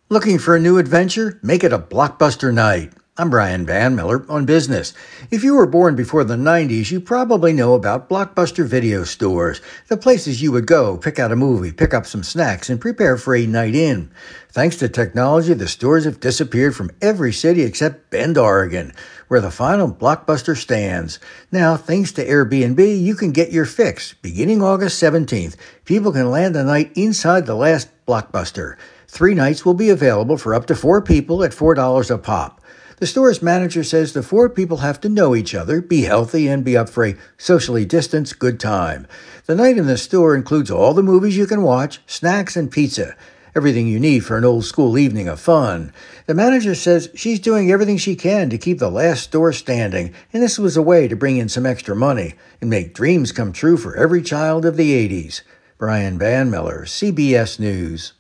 Looking for a new adventure? Make it a blockbuster night. I'm Brian Van Miller on business. If you were born before the 90s, you probably know about Blockbuster video stores, the places you would go, pick out a movie, pick up some snacks, and prepare for a night in. Thanks to technology, the stores have disappeared from every city except Bend, Oregon, where the final Blockbuster stands. Now, thanks to Airbnb, you can get your fix. Beginning August 17th, people can land a night inside the last Blockbuster. 3 nights will be available for up to 4 people at $4 a pop. The store's manager says the 4 people have to know each other, be healthy, and be up for a socially distanced good time. The night in the store includes all the movies you can watch, snacks, and pizza. Everything you need for an old-school evening of fun. The manager says she's doing everything she can to keep the last store standing, and this was a way to bring in some extra money and make dreams come true for every child of the 80s. Brian Van Miller, CBS News.